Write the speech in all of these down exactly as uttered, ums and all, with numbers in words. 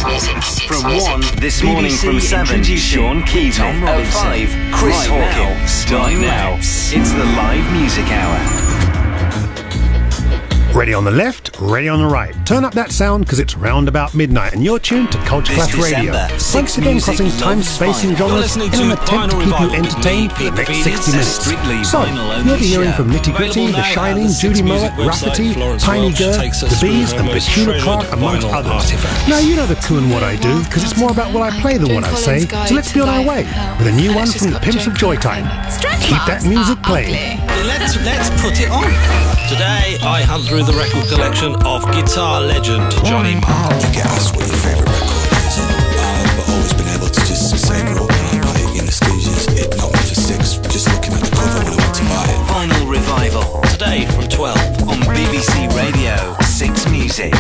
Six Music. Six From music. one this morning from seven, Sean Keaton. Oh five, Chris right Hawkins. Now, right now, it's the live music hour. Ready on the left, ready on the right. Turn up that sound because it's round about midnight and you're tuned to Culture Clash Radio. Once again crossing time, space and genres in an attempt to keep you entertained for the next sixty minutes. So, you'll be hearing from Nitty Gritty, The Shining, Judy Mowat, Rafferty, Tiny Gert, The Bees and Petula Clark amongst others. Now you know the coup and what I do because it's more about what I play than what I say. So let's be on our way with a new one from the Pimps of Joytime. Keep that music playing. Let's, let's put it on. Today I hunt through the record collection of guitar legend Johnny Marr. You get asked what your favourite record is, um, but always been able to just say raw like in the stages. It knocked me for six, just looking at the cover when I went to buy it. Vinyl Revival, today from twelve on B B C Radio Six Music.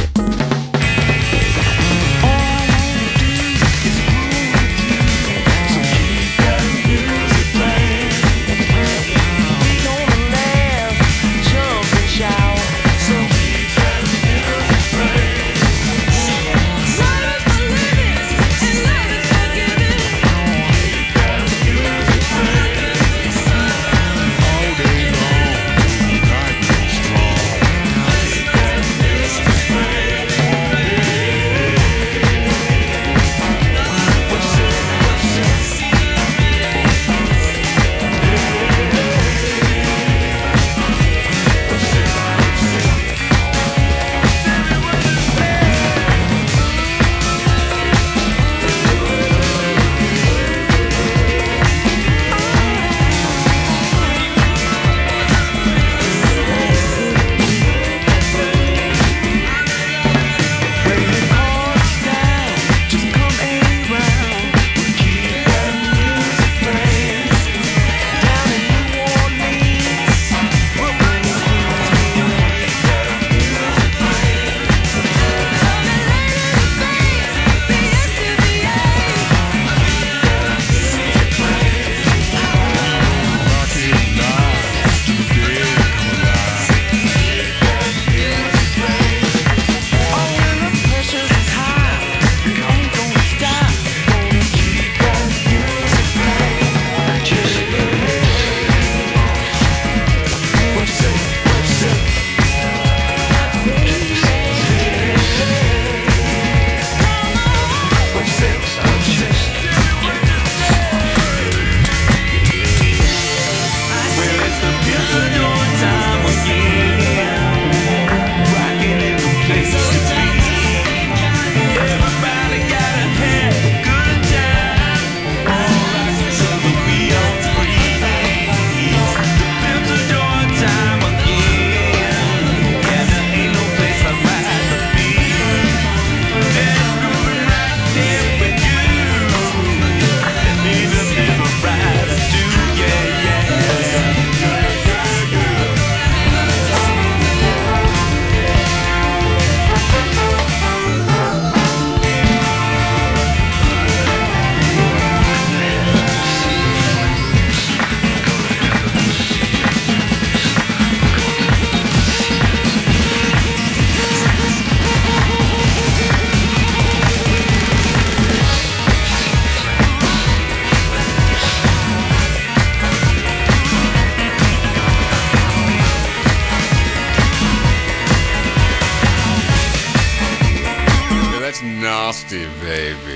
Nasty, baby.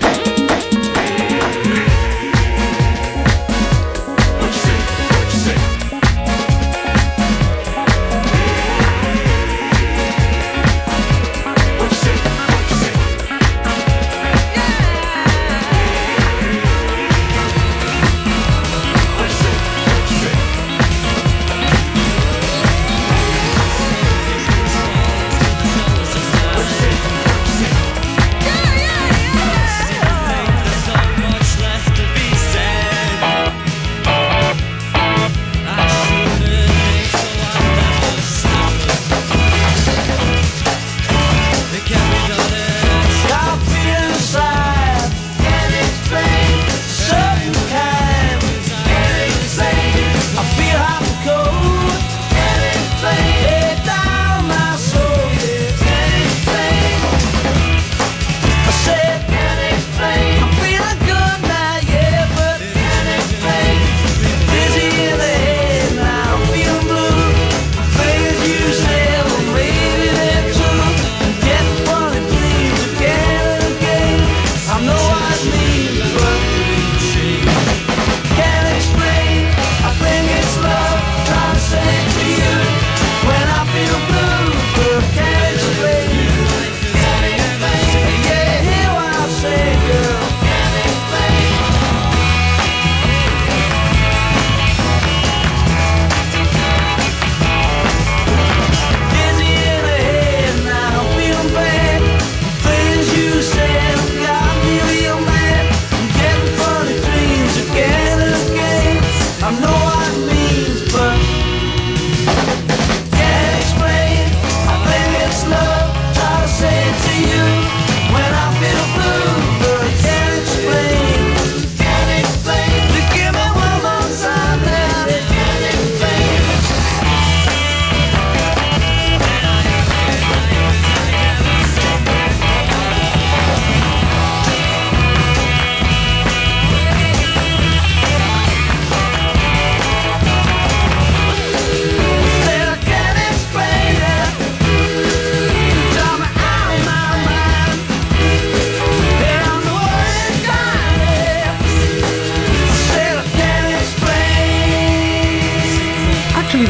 Yeah, yeah, yeah.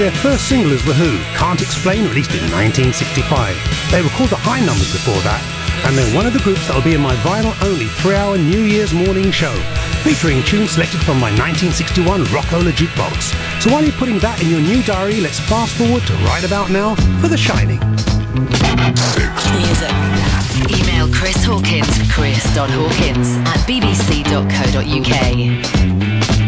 their first single is The Who, Can't Explain, released in nineteen sixty-five. They were called the High Numbers before that, and they're one of the groups that will be in my vinyl-only three-hour New Year's morning show, featuring tunes selected from my nineteen sixty-one Rockola jukebox. So while you're putting that in your new diary, let's fast forward to right about now for The Shining. Music. Email Chris Hawkins, chris.hawkins at bbc.co.uk.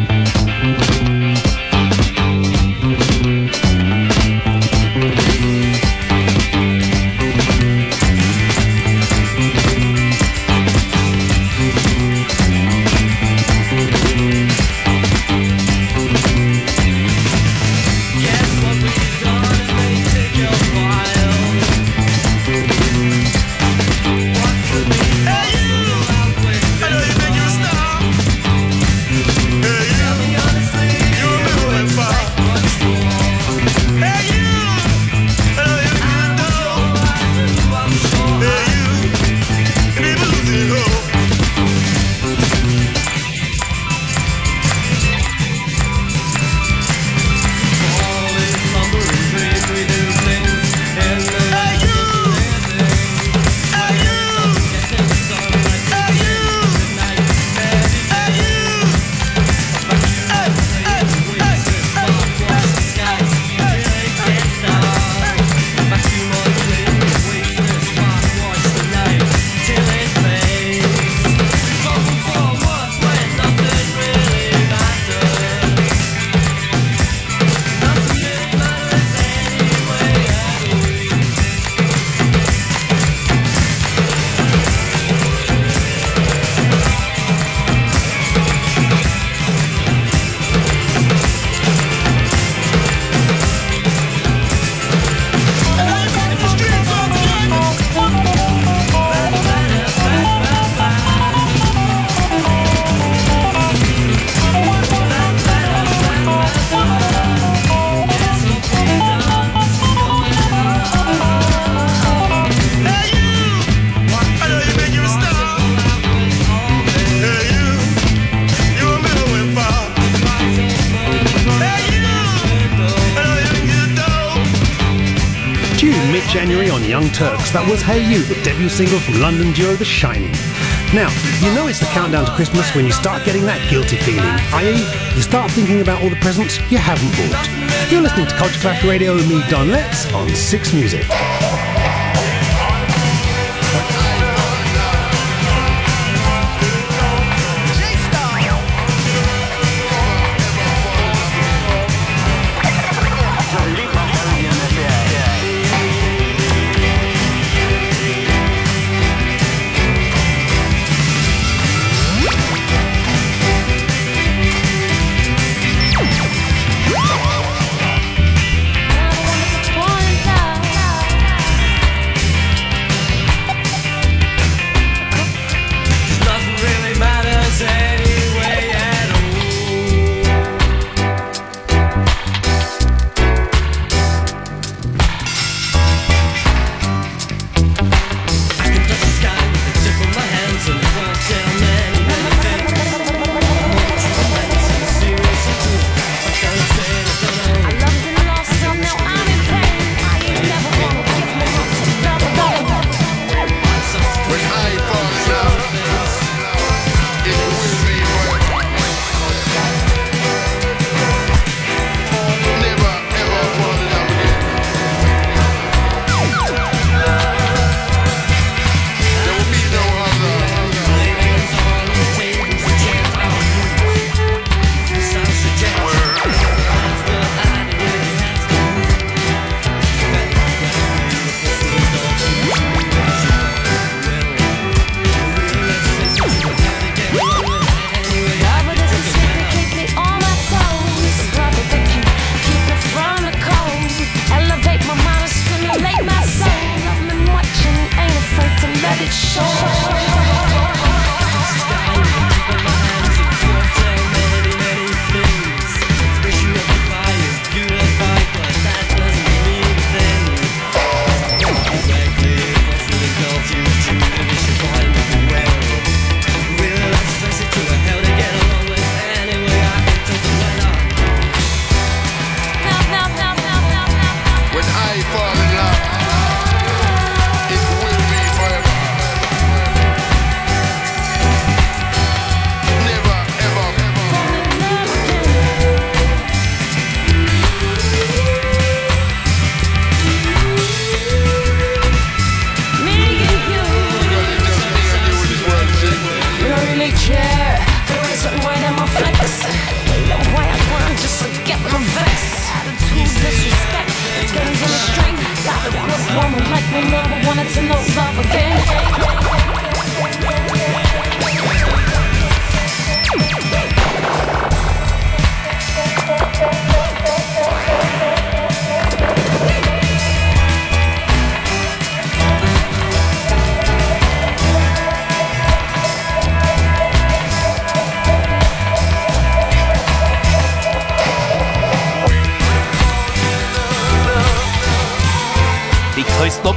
January on Young Turks. That was Hey You, the debut single from London duo The Shining. Now, you know it's the countdown to Christmas when you start getting that guilty feeling, that is, you start thinking about all the presents you haven't bought. You're listening to Culture Flash Radio with me, Don Letts, on Six Music.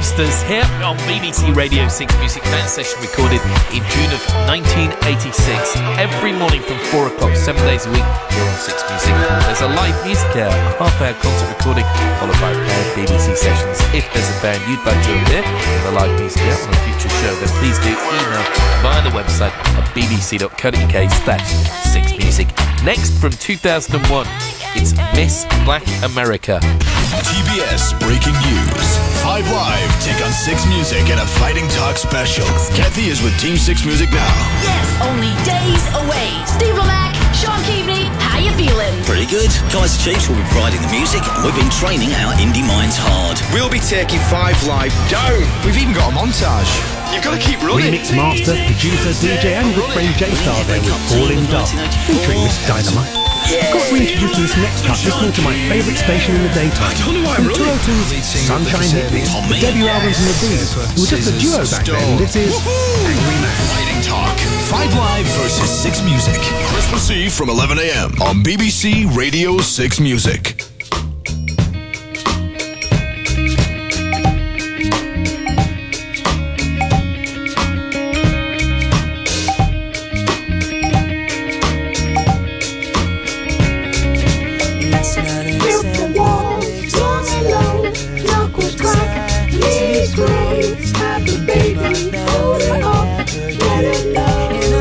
Lobsters here on B B C Radio six Music Band session recorded in June of nineteen eighty-six. Every morning from four o'clock, seven days a week here on six Music. There's a live music hour, a half-hour concert recording followed by a pair of B B C sessions. If there's a band you'd like to hear in the live music hour on a future show, then please do email via the website at bbc.co.uk slash six music. Next from two thousand one, it's Miss Black America. T B S Breaking News. Five Live take on six Music in a Fighting Talk special. Kathy is with Team six Music now. Yes, only days away. Steve Lamacq, Sean Keaveney, how you feeling? Pretty good. Kaiser Chiefs will be providing the music, and we've been training our indie minds hard. We'll be taking Five Live down. We've even got a montage. You've got to keep running. Remix master, producer, D J and good friend J-Star there with Falling Dark, featuring Miss Dynamite. Got reintroduced to this next cut listening to my favourite station in the daytime. From two oh two's Sunshine Hit Me, the debut albums from the Bees, who were just a duo back then. This is Angry Man. Fighting Talk. Five Live versus six Music. Christmas Eve from eleven a.m. on B B C Radio six Music.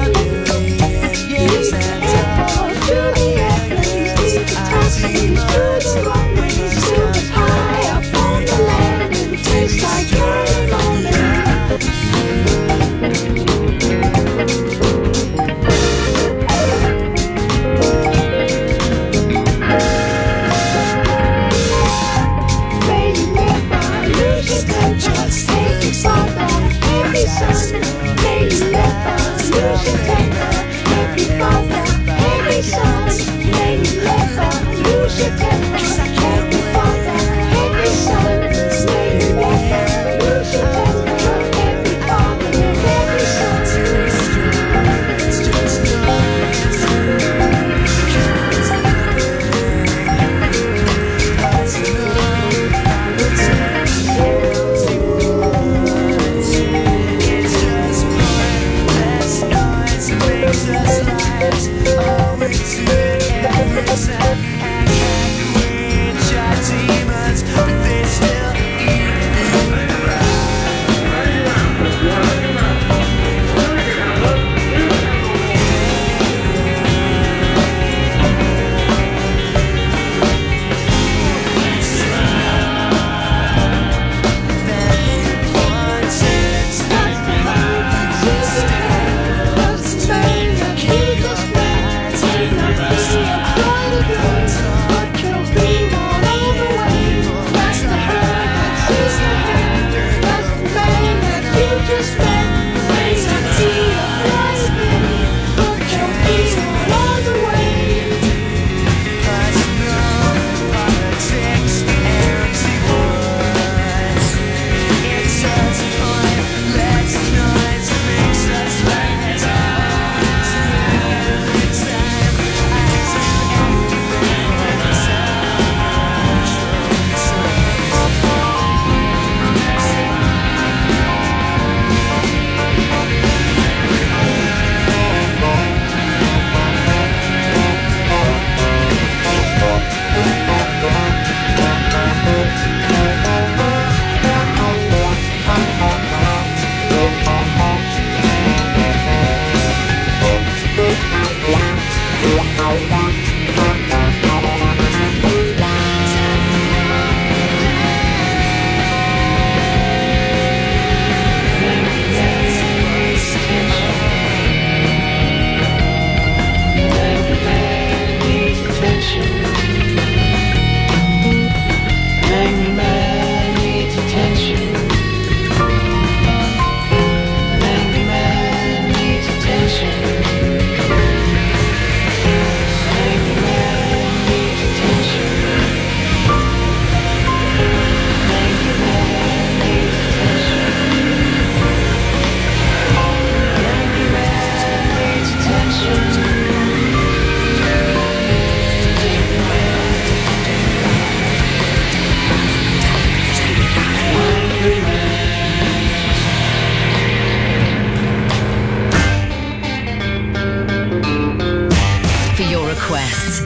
Yes,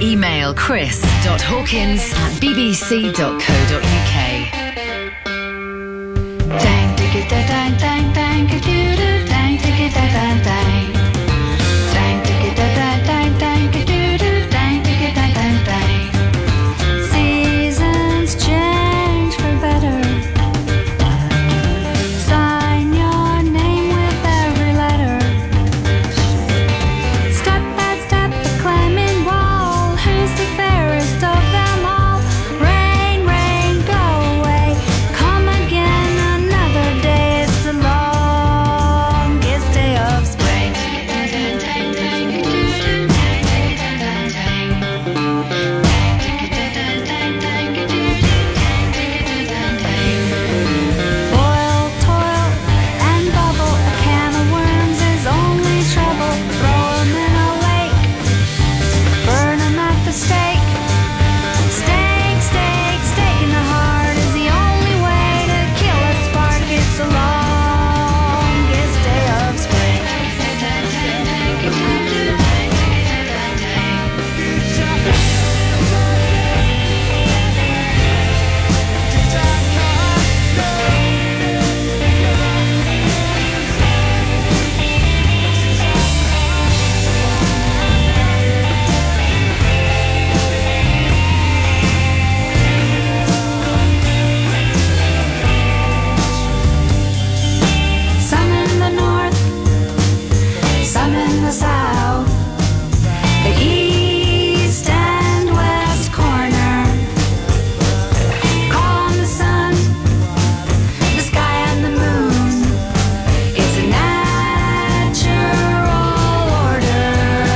Email chris.hawkins at b b c dot co dot u k. Dang, digga, da, dang, dang, dang, a doo doo, dang, digga, da, dang, dang. Dang, digga, da, dang, dang, dang, a doo doo, dang, digga, da, dang, dang. Seasons change for better. Sign your name with every letter. Step by step, the climbing wall. Who's the fairest of them all? Rain, rain, go away. Come again another day. It's the longest day of spring. Boil, toil, and bubble. A can of worms is only trouble. Throw 'em in a lake. Burn 'em at the stake. Steak, steak, steak in the heart is the only way to kill a spark. It's the longest day of spring. Some in the north, some in the south, the east and west corner. Call on the sun, the sky and the moon. It's a natural order.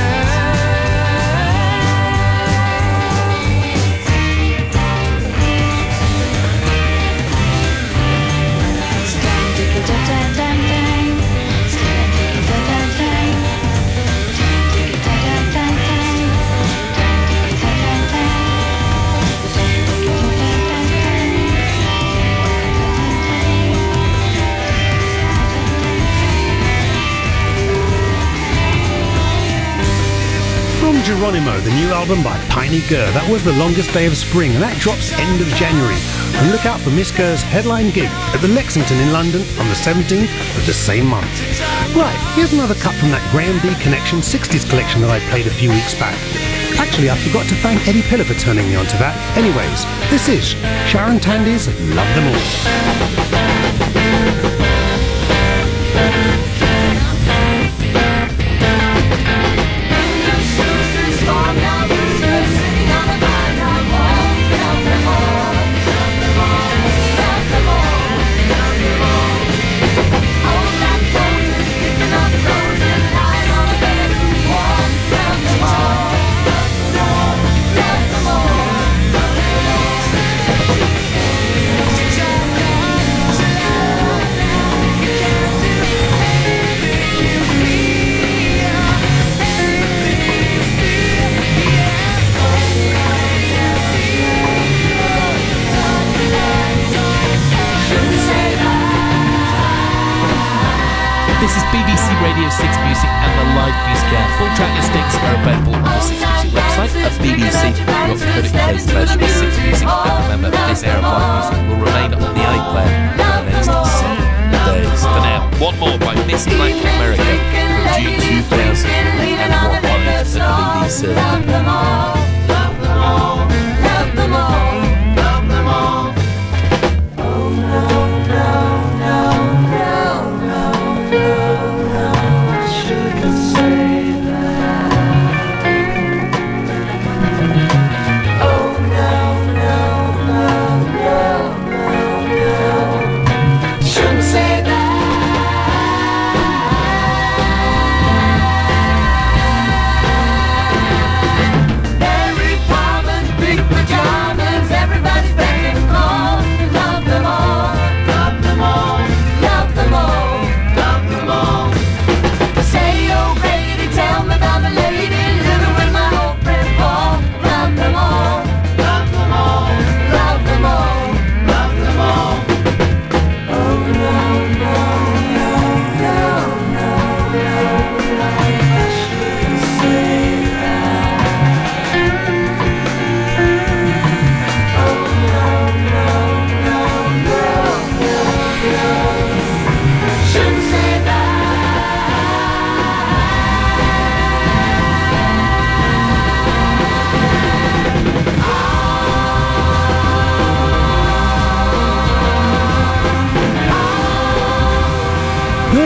Dang-dang-dang-dang. Dang-dang-dang-dang. Dang-dang-dang-dang. From Geronimo, the new album by Piney Gurr. That was The Longest Day of Spring, and that drops end of January. And look out for Miss Gurr's headline gig at the Lexington in London on the seventeenth of the same month. Right, here's another cut from that Graham D Connection sixties collection that I played a few weeks back. Actually, I forgot to thank Eddie Pillar for turning me onto that. Anyways, this is Sharon Tandy's Love Them All. This is B B C Radio six Music and the live music hour. Full track listings are available on the six Music website at b b c dot co dot u k slash six music. And remember, this hour of live music will remain on the iPlayer for the next seven days. For now, one more by Miss Black America from June two thousand one live at the B B C. Love them all, love them all, love them all, love them all. Oh no, no, no, no, no, no, I shouldn't say that. Oh no, no, no, no, no, no, shouldn't say that.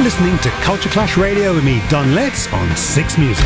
You're listening to Culture Clash Radio with me, Don Letts, on Six Music.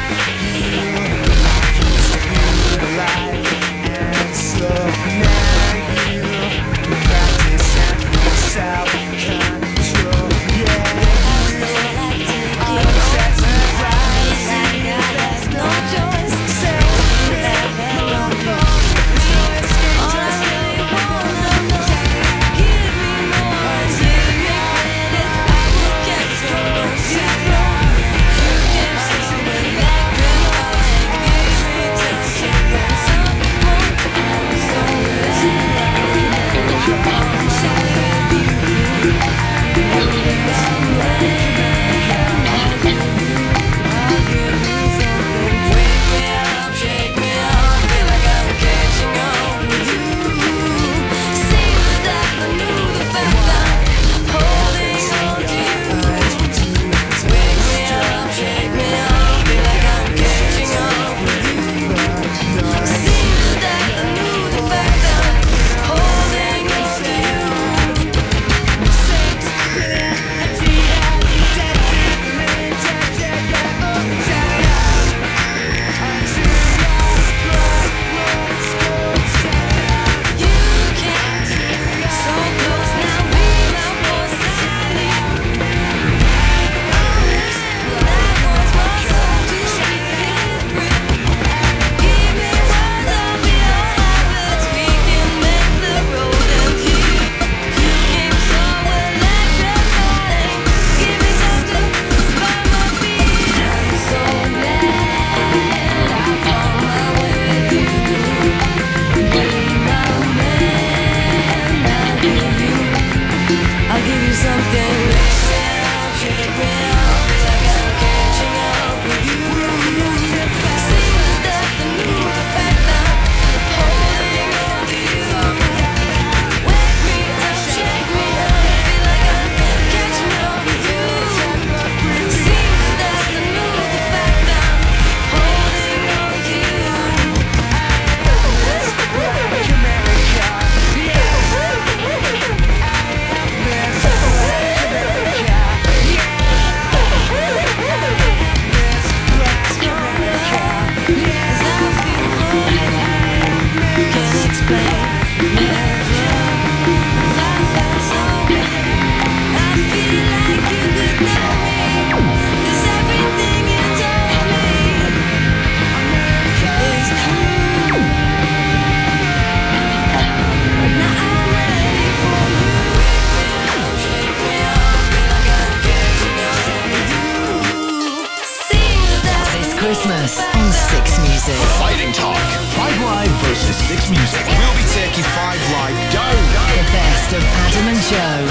Christmas on Six Music. Fighting Talk. Five Live versus Six Music. We'll be taking Five Live down. The best of Adam and Joe.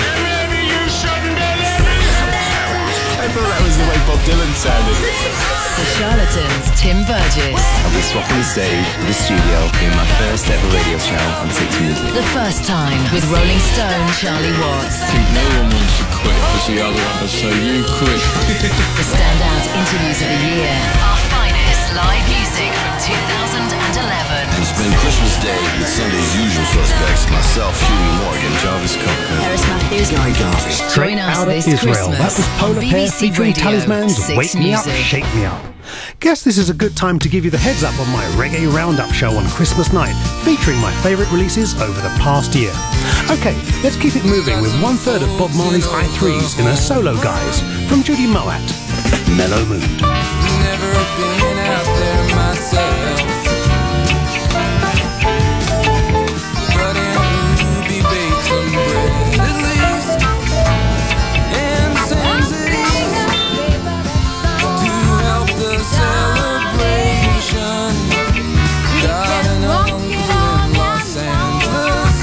I thought that was the way Bob Dylan sounded. The Charlatans, Tim Burgess. I'll be swapping the stage with the studio in my first ever radio show on Six Music. The First Time with Rolling Stone, Charlie Watts. I think no one wants to quit because the other rappers say you quit. The standout interviews of the year. Our finest live music from two thousand eleven. It's been Christmas Day with Sunday's usual suspects. Myself, Huey Morgan, Jarvis Cocker, Harris Matthews, Guy Garvey. Join us Out of this Israel. Christmas. That was Polar B B Pair C featuring Radio, Talisman's Six Wake Me Up, Music. Shake Me Up. Guess this is a good time to give you the heads up on my Reggae Roundup show on Christmas night, featuring my favourite releases over the past year. Okay, let's keep it moving with one third of Bob Marley's I threes in a solo guise from Judy Moat, Mellow Mood. Never been out there myself, but in Ruby baked some bread at least, and sends it to help the celebration. Got an uncle in Los Angeles,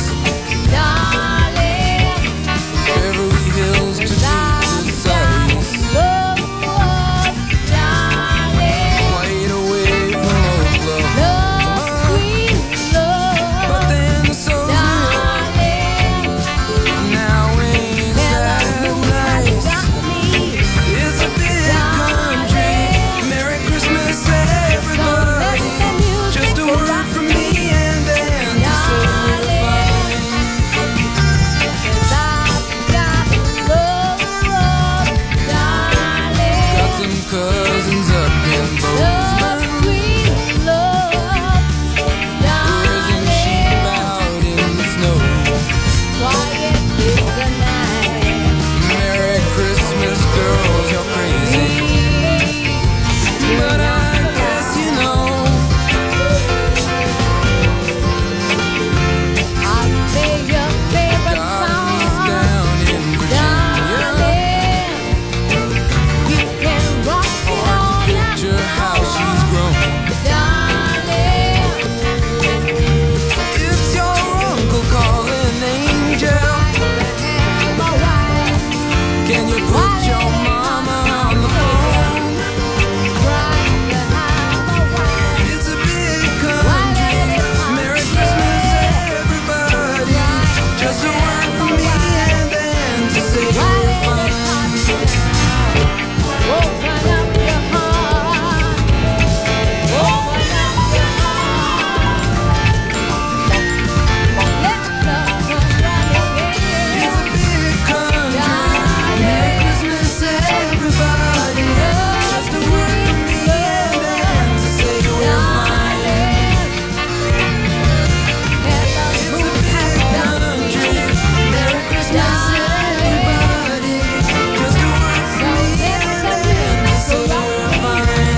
Beverly Hills to be precise. Quite away from Oklahoma. cousins up in Bozeman, raising sheep out in the snow. Merry Christmas, girls, you're crazy, but I guess you know. I'll play your favorite song down in Virginia. You can rock it on picture how she's grown. It's your uncle calling, Angel. Can you put your mama on the phone? It's a big country. Merry Christmas, everybody. Just a word from me and then to say you're fine. Open up your heart. Open up your heart. Let love come running in. It's a big country. Merry Christmas, everybody. Just a word from me and then to say you're fine. It's a big country. Merry Christmas, everybody. Just a word from me and then to say you're fine.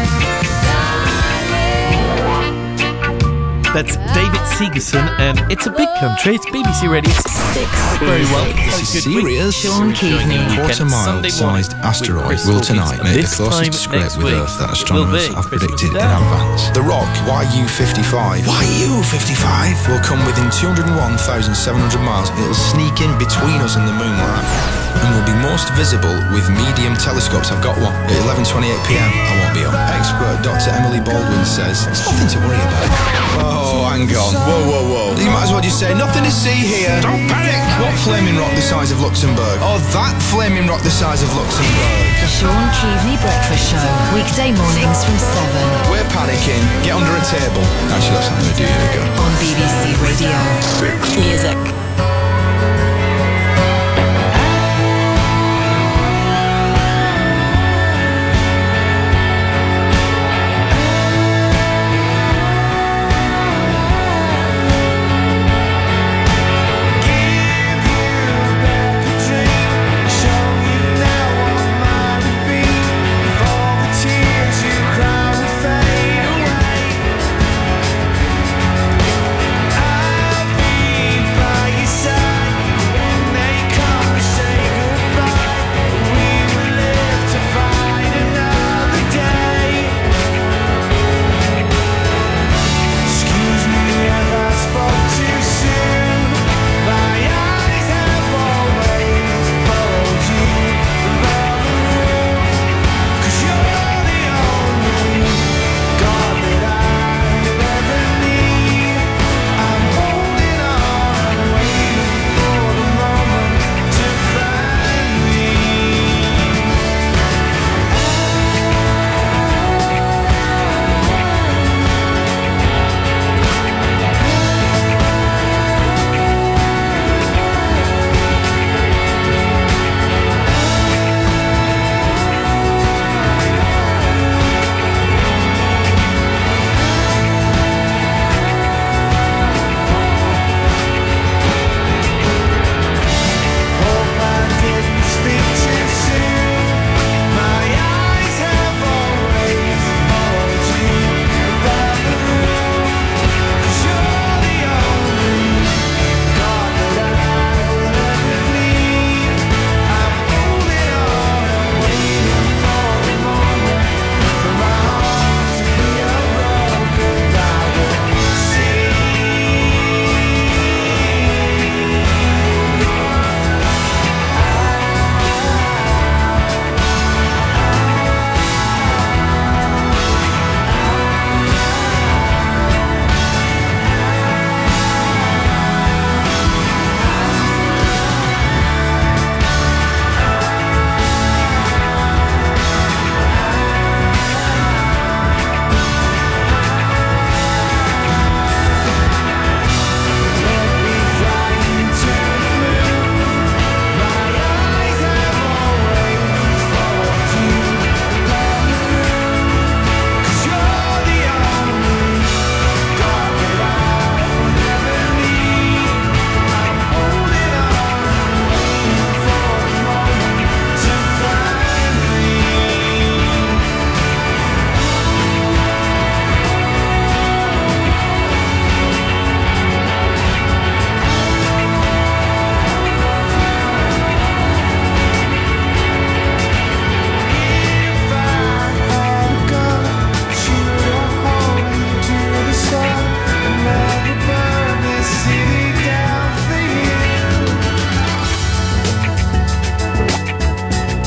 That's David Segerson, and it's a big country. It's B B C Radio six. Very well. This is serious. Sean Keaveney. Quarter-mile-sized asteroid will tonight make the closest scrape with Earth that astronomers have predicted in advance. The rock, Y U fifty-five, Y U fifty-five, will come within two hundred one thousand seven hundred miles. It'll sneak in between us and the moon like that, and will be most visible with medium telescopes. I've got one at eleven twenty-eight p m. I won't be on. Expert Doctor Emily Baldwin says it's nothing to worry about. Oh, hang on. Whoa, whoa, whoa. You might as well just say nothing to see here. Don't panic. What flaming rock the size of Luxembourg? Oh, that flaming rock the size of Luxembourg. Sean Keaveney Breakfast Show. Weekday mornings from seven. We're panicking. Get under a table. Actually, that's not going to do you good. On B B C Radio six Music. I'll be by your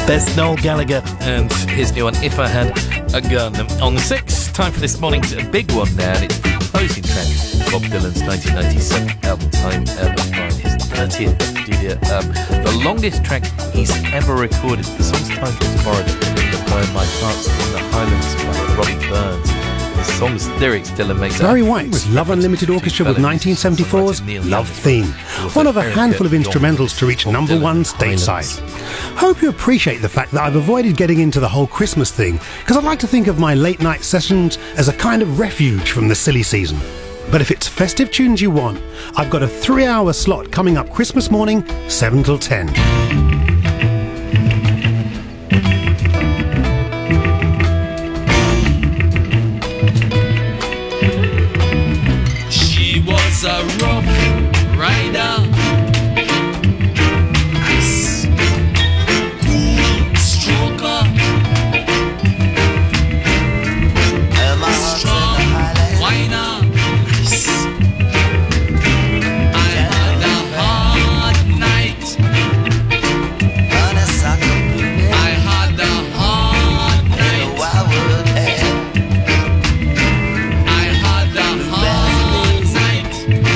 There's Noel Gallagher and his new one, If I Had a Gun. On the sixth, time for this morning's big one now, and it's the closing track, Bob Dylan's nineteen ninety-seven album Time Ever Flying, his thirtieth studio album, the longest track he's ever recorded. The song's title is borrowed by My Heart's in the Highlands by Robbie Burns. The song's lyrics Dylan makes Barry White's Love Unlimited Orchestra with nineteen seventy-four's Love Theme, one of a handful of instrumentals to reach number one stateside. Hope you appreciate the fact that I've avoided getting into the whole Christmas thing, because I like to think of my late night sessions as a kind of refuge from the silly season. But if it's festive tunes you want, I've got a three hour slot coming up Christmas morning, seven till ten. She was a rough rider, ice cool stroker, strong whiner. I had a hard night. I had a hard night. I had a hard night.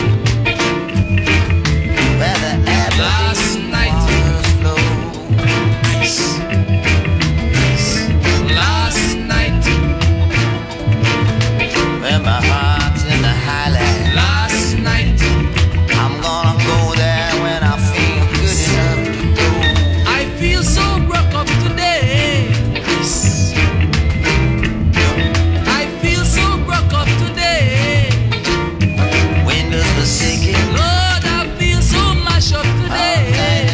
Last night. Nice. Nice. Last night. When my heart's in the highlight. Last night. I'm gonna go there when I feel good enough to go. I feel so broke up today. I feel so broke up today. Windows were shaking. Lord, I feel so mashed up today.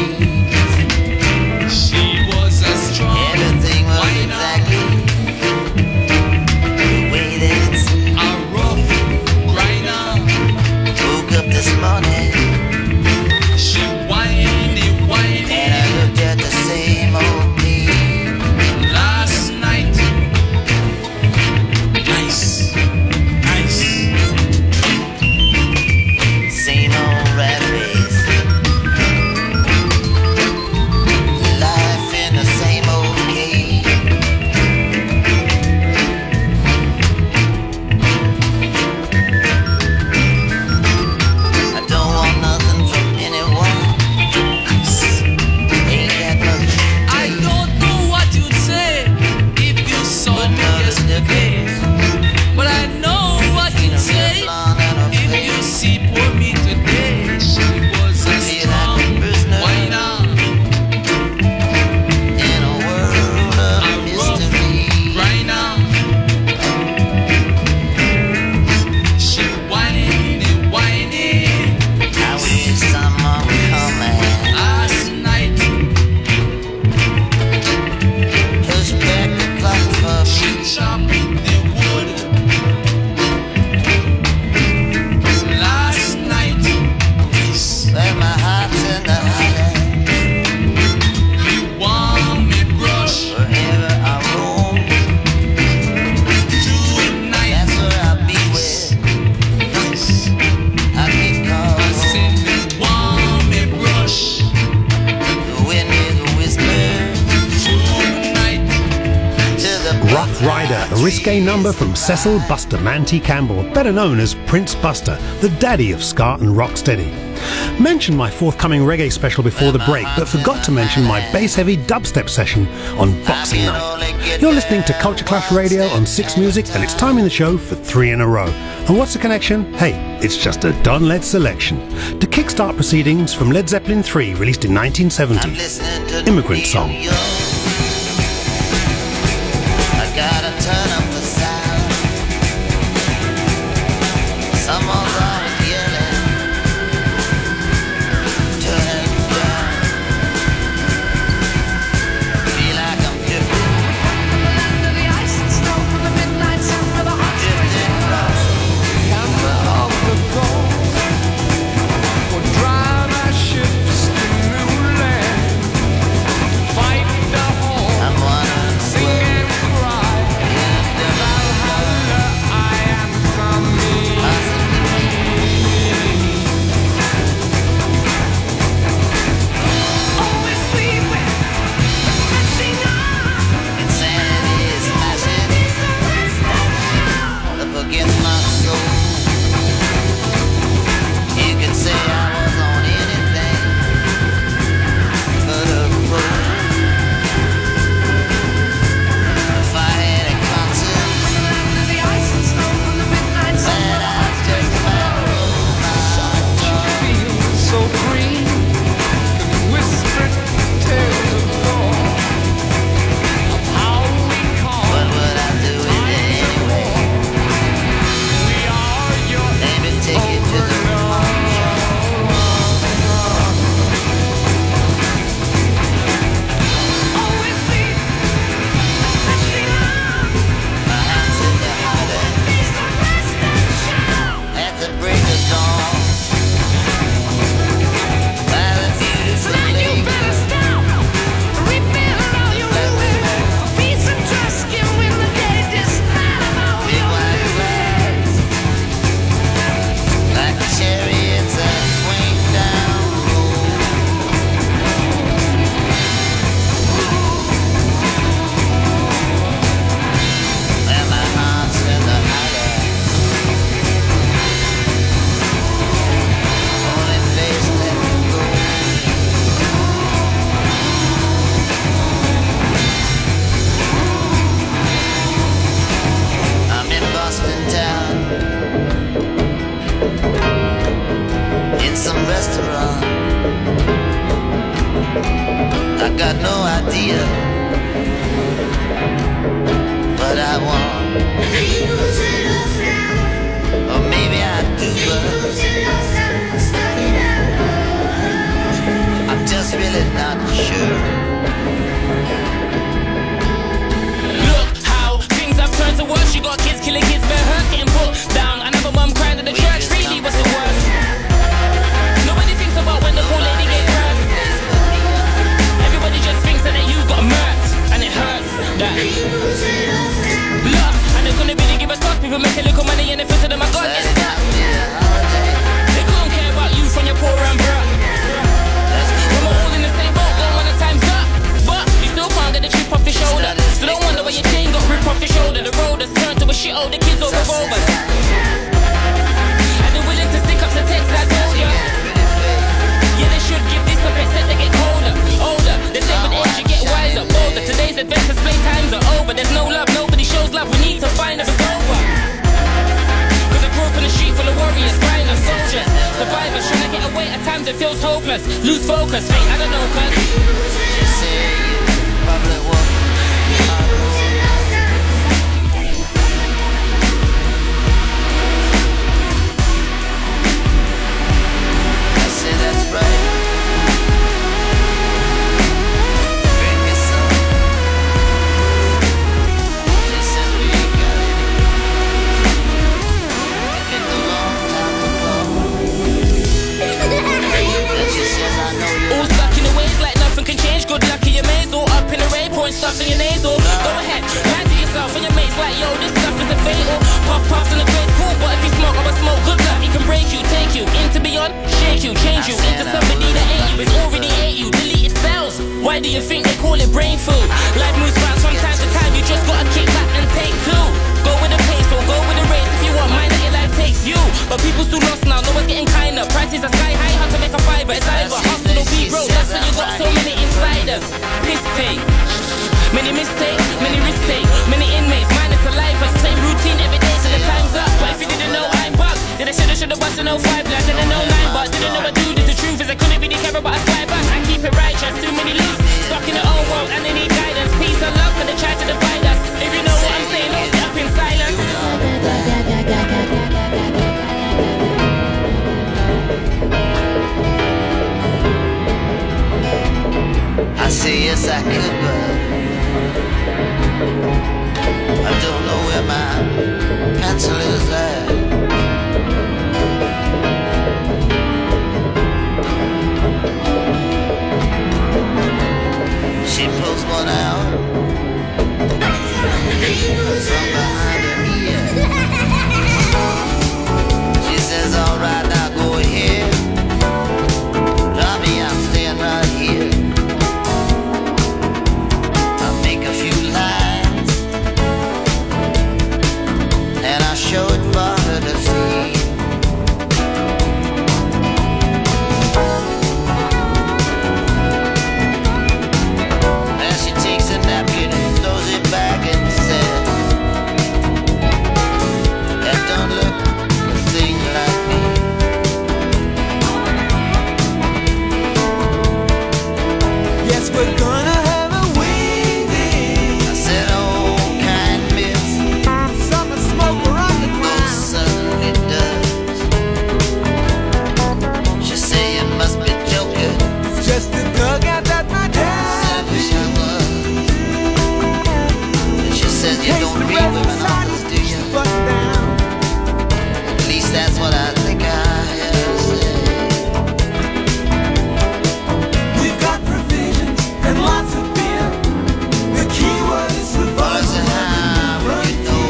She was a strong Everything was whiner, exactly the way that it seemed. a rough grinder. Woke up this morning She whiny, whiny. and I looked at the same old me. Last night. Nice, nice. Same old rat race. Life in the same old cage. I don't want nothing from anyone. Ain't that much. I don't know what you'd say if you saw me yesterday, but I know what you'd say if you see poor me today. She was a strong whiner, In a world a of rough mystery. grinder. She whiny, whiny. I wish someone would come and Last night. push back the clock for She me. chopping the wood. Last night. Where my heart's in the highlight. You want me brush Wherever I roam, tonight. that's where I'll be with. I get I caught. said you want me brush The wind is a whisper tonight. to the Rough Rider, a risque number from Cecil Buster Manty Campbell, better known as Prince Buster, the daddy of ska and rocksteady. Mentioned my forthcoming reggae special before the break, but forgot to mention my bass-heavy dubstep session on Boxing Night. You're listening to Culture Clash Radio on Six Music, and it's time in the show for three in a row. And what's the connection? Hey, it's just a Don-led selection. To kickstart proceedings from Led Zeppelin three, released in nineteen seventy. listening to Immigrant Song. radio. I gotta turn up the sound. Someone's always yelling. Turn it down. Feel like I'm drifting. Drifting across the off the coast. Drive our ships to new land. Fight the horn. I'm wondering Sing and cry. you, but I want. Or maybe I do, but I'm just really not sure. Look how things have turned to worse. You got kids killing kids, bare hurt, getting put down. Another mum crying at the church. Really, what's the worst? Nobody thinks about when the poor lady gets hurt. Everybody just thinks that you got murked, and it hurts. That look, and they're gonna really give a toss. People make a little money and they feel to them, I gotta get stuck. They couldn't care about you from your poor and bruh. We're all in the same boat, going when the time's up. But you still can't get the chip off your shoulder. So don't wonder why your chain got ripped off your shoulder. The road has turned to a shithole, the kids all revolvers. And they're willing to stick up the text I told ya. Yeah, they should give this a bit, said they get colder, older. They say with age you get wiser, bolder. Today's adventures, play times are over. There's no love, nobody shows love. We need to find a resolver. Cause I grew up in the street full of warriors, crying as soldiers, survivors trying to get away. At times it feels hopeless. Lose focus, mate, I don't know, cuz I say that's right. Bring me some. She says we ain't got any. It took a long time ago. And she says I know you. all stuck in the ways like nothing can change. Good luck in your maze, all up in the rain, pouring stuff in your nasal. Go ahead, lie to yourself and your mates like, yo, this stuff isn't fatal. Puff puffs in the grade's cool, but if you smoke, I'ma smoke. Good luck, it can break you, take you into beyond, shake you, change you into somebody that ain't you. It's already ate you, deleted cells. Why do you think they call it brain food? Life moves fast from time to time, you just gotta kick back and take two. Go with the pace or go with the race if you want mine that your life takes you. But people still lost now, no one's getting kinder. Prices are sky high, hard to make a fiver. It's either hustle or be broke, that's why you got so many insiders. Piss take, many mistakes, many risks take, many inmates, minus a life, it's the same routine every day till the time's up. But if you didn't know I'm bugged, then I shoulda shoulda busted no five black, didn't know nine, but didn't know I do this. The truth is I couldn't really care about a spy back. I keep it righteous, too many loops, stuck in their own world and they need guidance. Peace and love, but they try to divide us. If you know what I'm saying, don't sit up in silence. I say yes I could, but I don't know where my pencil is at. She pulls one out from behind her ear. She says, all right, now go ahead. Tommy, I'm staying right here. I'll make a few lines and I'll show it for her to see. Then she takes a napkin and throws it back and says, that don't look a thing like me. Yes, we're gonna have a wedding. I said, oh, kind miss. Summer smoke around the Most certainly does. She say you must be joking. It's just a dugout that my dad. I wish I was. And she says you don't read women authors, do you? Button down. At least that's what I think I hear her say. We've got provisions and lots of beer. The key word is Well, I said, survival. how would you know?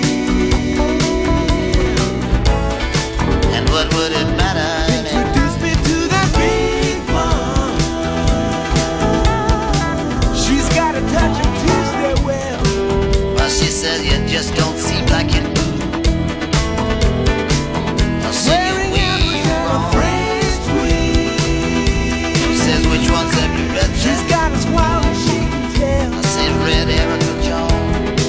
And what would it matter? Introduce me to that big one. She's got a touch of Tuesday well. Well, she says you just don't seem like you do. I'll see you Wearing weave apples and a wrong. French tweed. She says, which ones have you read? She's got us wild as she can tell. I said, read Erica Jones.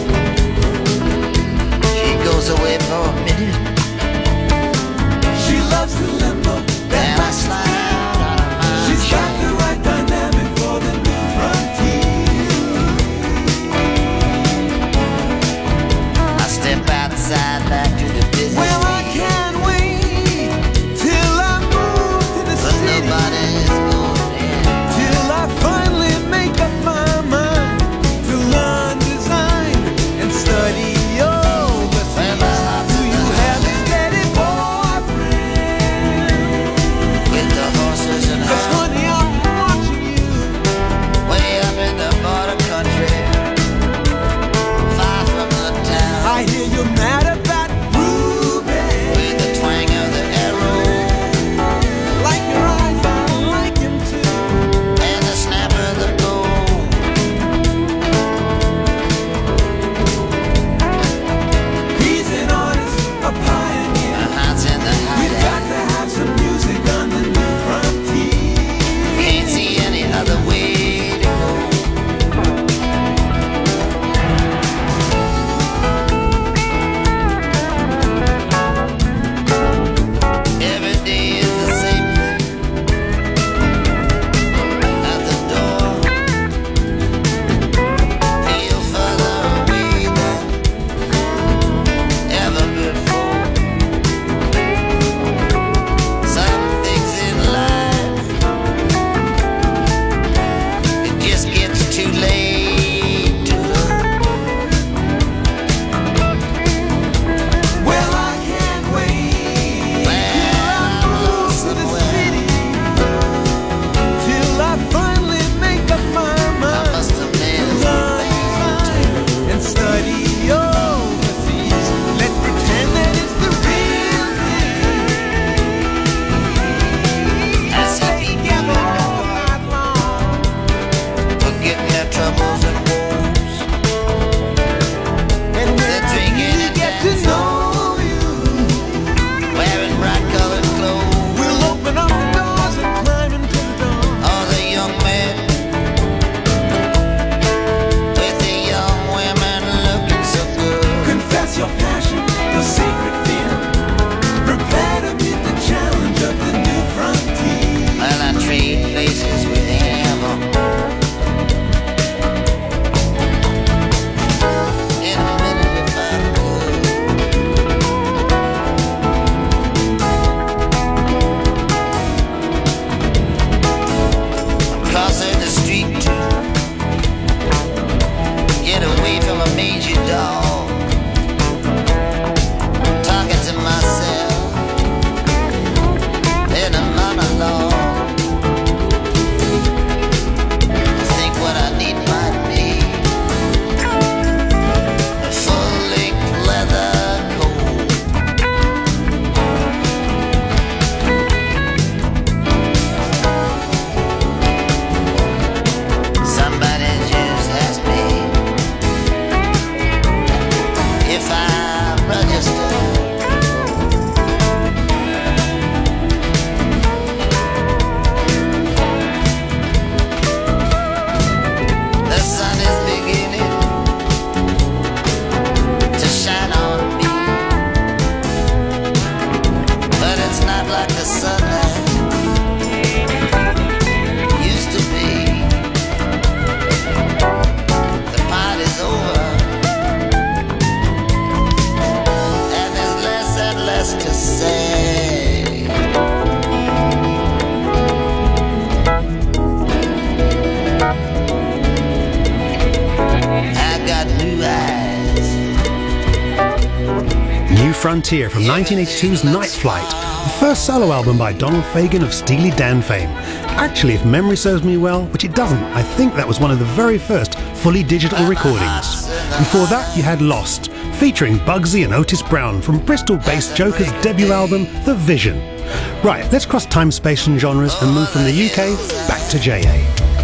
She goes away for a minute, She loves the limbo. then I slide out of my She's got chair. the right dynamic for the new frontier. dog, talking to myself in a monologue. I think what I need might be a full-length leather coat. Somebody just asked me if I register. The sun is beginning to shine on me, but it's not like the sun that used to be. The party's over, and there's less and less to say. I got new eyes. New Frontier from nineteen eighty-two's Night Flight, the first solo album by Donald Fagen of Steely Dan fame. Actually, if memory serves me well, which it doesn't, I think that was one of the very first fully digital recordings. Before that, you had Lost, featuring Bugsy and Otis Brown from Bristol-based Joker's debut album, The Vision. Right, let's cross time, space and genres and move from the U K back to J A.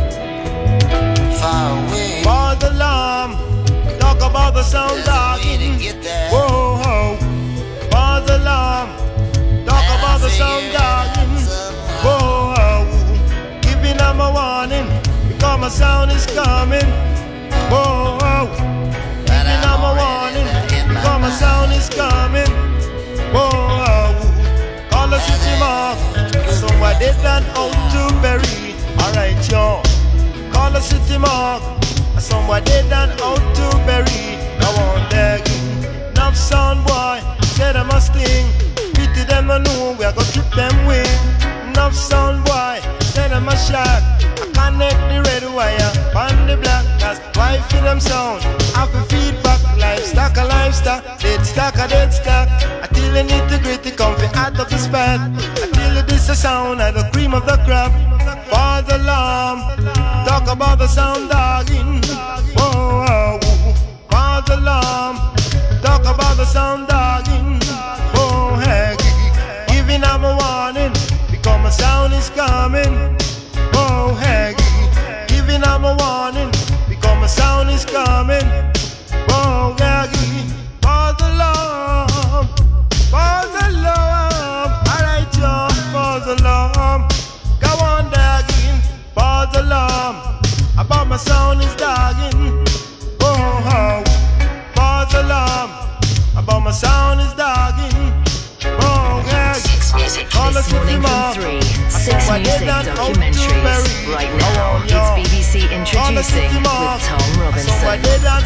For the alarm, talk about the sound darkening. Whoa, whoa. For the alarm, talk about the sound darkening. Whoa, whoa. Giving them a warning, because my sound is coming. Whoa, whoa. Giving them a warning, because my sound is coming. Whoa, whoa. Call the city mark, somewhere they done out to bury. Alright, yo. Call the city mark, somewhere they done out to bury. I want their enough sound boy, say them a sting. Pity them no know, we are gonna trip them wing. Enough sound boy, say them a shot. I connect the red wire, on the black, that's why for them sound. Have a feedback, livestock a livestock, dead stock a dead stock. Until the nitty gritty come fi out of the spot. Until this a sound at the cream of the crop. For the alarm, talk about the sound dogging. Whoa, whoa, whoa. For the alarm, talk about the sound dogging. Oh, heck, giving them a warning, because my sound is coming. Oh, heck, giving them a warning, because my sound is coming. Oh, heck, for the alarm, for the alarm. Alright, y'all, for the alarm. Go on, dogging, for the alarm. About my sound is dogging. Oh, oh, for the alarm. About my sound is dogging. Oh, yeah. Six Music this morning from three. Six Music documentaries. Right now, it's B B C introducing with Tom Robinson.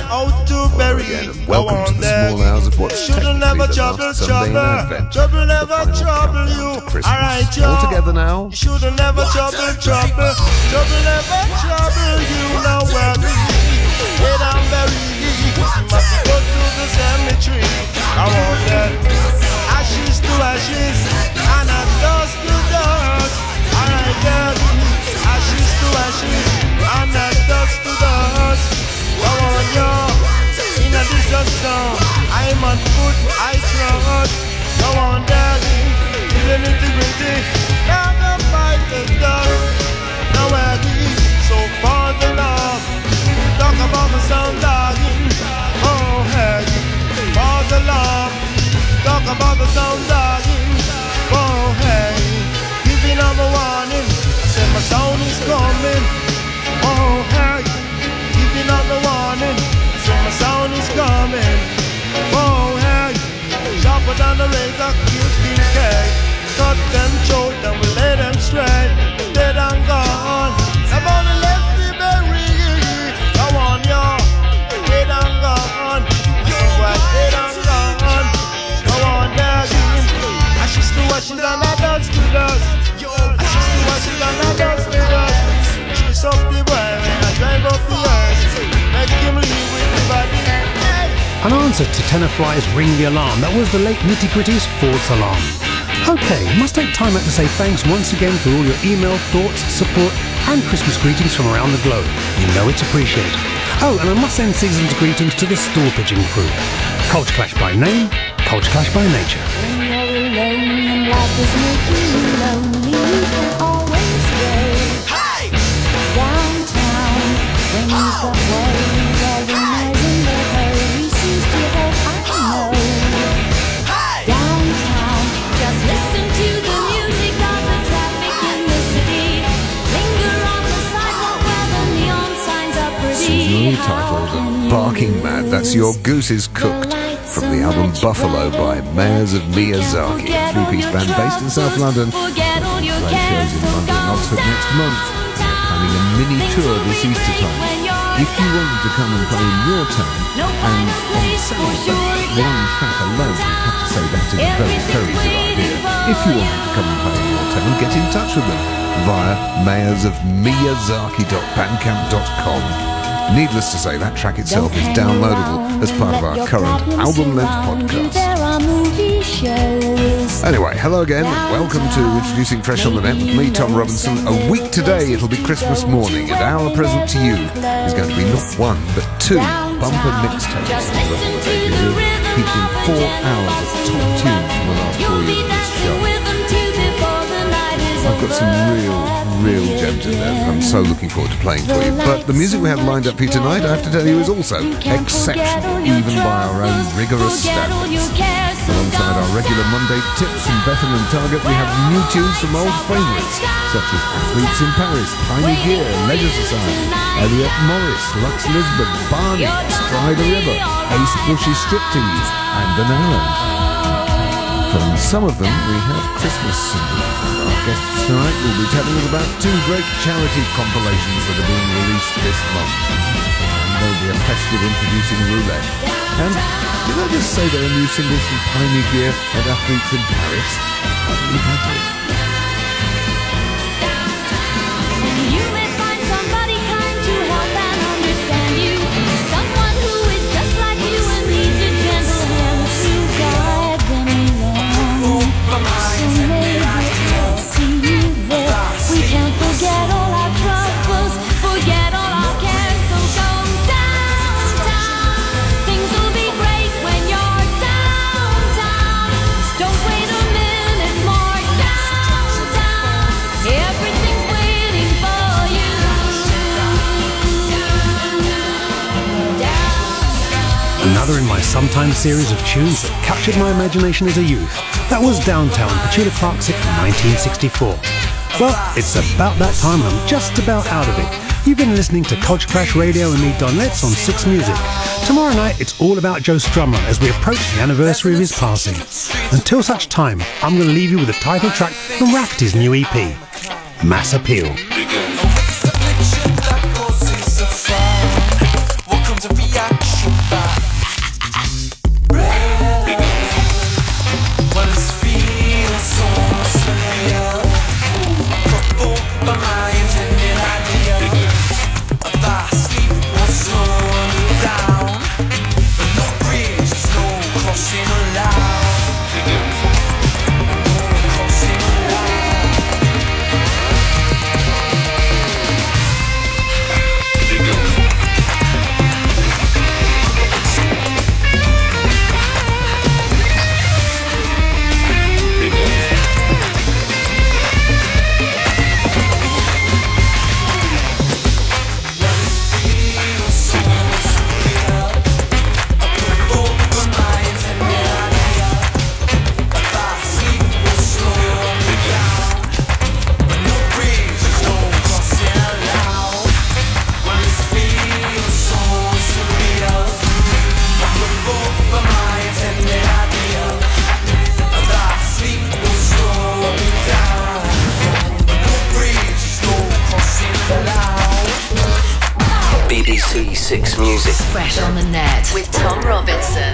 Welcome to the small hours of what's technically the last Sunday in Advent. Trouble never The final trouble countdown you. to Christmas. Alright, All y'all. together now. Should've never trouble, trouble. Trouble never trouble you. Now worry. Get on bury. Must go to the cemetery. I want that. Ashes to ashes. And a dust to dust. Alright, girl. Ashes to ashes. And a dust to dust. I want you. In a disaster. I'm on foot. I trust. Go on, daddy. In the nitty-gritty. Now the fight is done. Now we're so far the love. Talk about the sound dogging. Oh, heck. For the love. Talk about the sound dogging. Oh, hey. Giving them a warning. I said my sound is coming. Oh, hey. Giving them a warning. I said my sound is coming. Oh, hey. Sharper than the razor, cute P K. Cut them short and we lay them straight. Dead and gone. I've only left me bury. Go on, y'all. an answer to Tenor-Fly's Ring the Alarm. That was the late Nitty Gritty's False Alarm. Okay, must take time out to say thanks once again for all your email, thoughts, support and Christmas greetings from around the globe. You know it's appreciated. Oh, and I must send season's greetings to the Stool Pigeon crew. Culture Clash by name, Culture Clash by nature. When you're alone and life is making you lonely, you can always go downtown. When you've got worries, all the noise and the hurry seems to help, I know. Downtown, just listen to the music of the traffic in the city. Linger on the sidewalk where the neon signs are pretty. Titled Barking Mad. That's Your Goose is Cooked, from the album Buffalo by Mayors of Miyazaki, a three-piece band based in South London. Play shows in London and Oxford next month. They're planning a mini tour this Easter time. If you wanted to come and play in your town, and on sound that one track alone, you have to say that is a very, very good idea. If you wanted to come and play in your town, get in touch with them via mayors of miyazaki dot bandcamp dot com. Needless to say, that track itself is downloadable as part of our current album-length podcast. Anyway, hello again, and welcome to Introducing Fresh on the Net with me, Tom Robinson. A week today, it'll be Christmas morning, and our present to you is going to be not one, but two bumper mixtapes on the Record Radio, featuring four hours of top tunes from the last four years of this show. I've got some real, real gems in there that I'm so looking forward to playing for you. But the music we have lined up for you tonight, I have to tell you, is also exceptional, even by our own rigorous standards. Alongside our regular Monday tips from Bethel and Target, we have new tunes from old favourites, such as Athletes in Paris, Piney Gear, Leisure Society, Elliot Morris, Lux Lisbon, Barney, Stride the River, Ace Bush's Striptease, and an Arrow. From some of them, we have Christmas singles. Our guests tonight will be telling us about two great charity compilations that are being released this month. And there'll be a festive introducing roulette. And did I just say there are new singles from Piney Gear and Athletes in Paris? I believe I did. You may find somebody kind to help and understand you. Someone who is just like you and needs a gentle hand to guide them along. So maybe I'll see you there. We can't forget all our troubles, forget all our cares. So go downtown. Things will be great when you're downtown. Don't wait a minute more. Downtown, everything's waiting for you. Another in my Sometimes series of tunes that captured my imagination as a youth. That was Downtown, Petula Clark-Sick from nineteen sixty-four. Well, it's about that time and I'm just about out of it. You've been listening to Culture Clash Radio and me, Don Letts, on Six Music. Tomorrow night, it's all about Joe Strummer as we approach the anniversary of his passing. Until such time, I'm going to leave you with the title track from Rafferty's new E P, Mass Appeal. B B C Six Music. Fresh on the Net with Tom Robinson.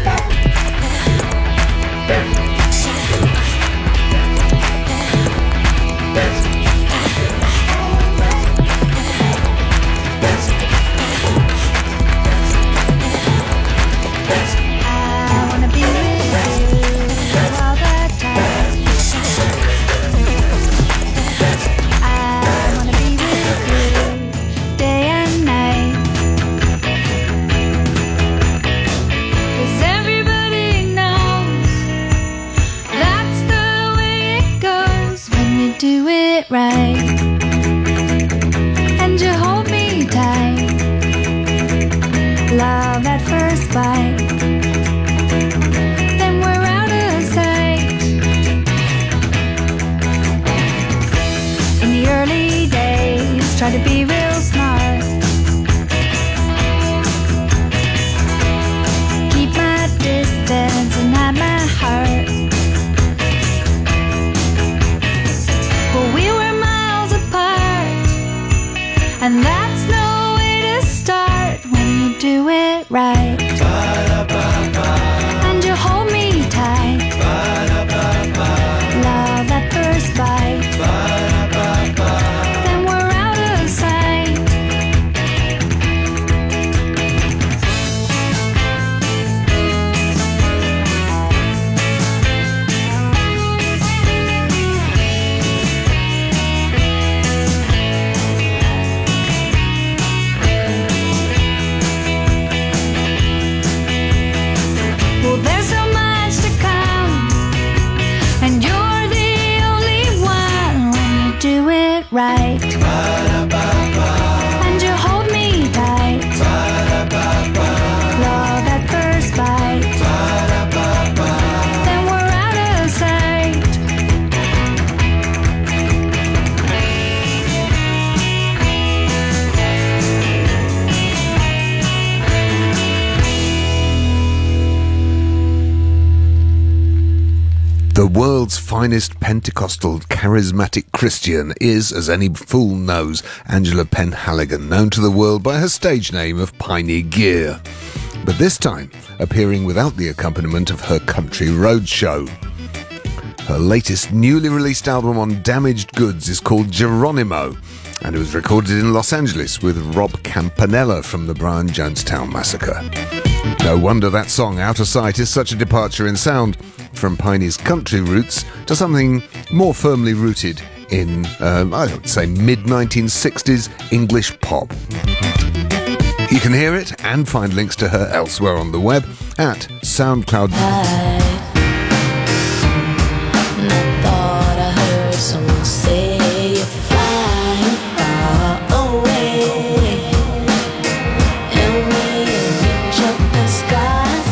The world's finest Pentecostal charismatic Christian is, as any fool knows, Angela Penhaligon, known to the world by her stage name of Piney Gear. But this time, appearing without the accompaniment of her country road show. Her latest newly released album on Damaged Goods is called Geronimo, and it was recorded in Los Angeles with Rob Campanella from the Brian Jonestown Massacre. No wonder that song, Out of Sight, is such a departure in sound from Piney's country roots to something more firmly rooted in, um, I would say, mid nineteen sixties English pop. You can hear it and find links to her elsewhere on the web at SoundCloud.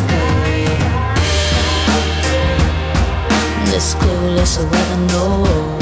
Clueless, I wanna know.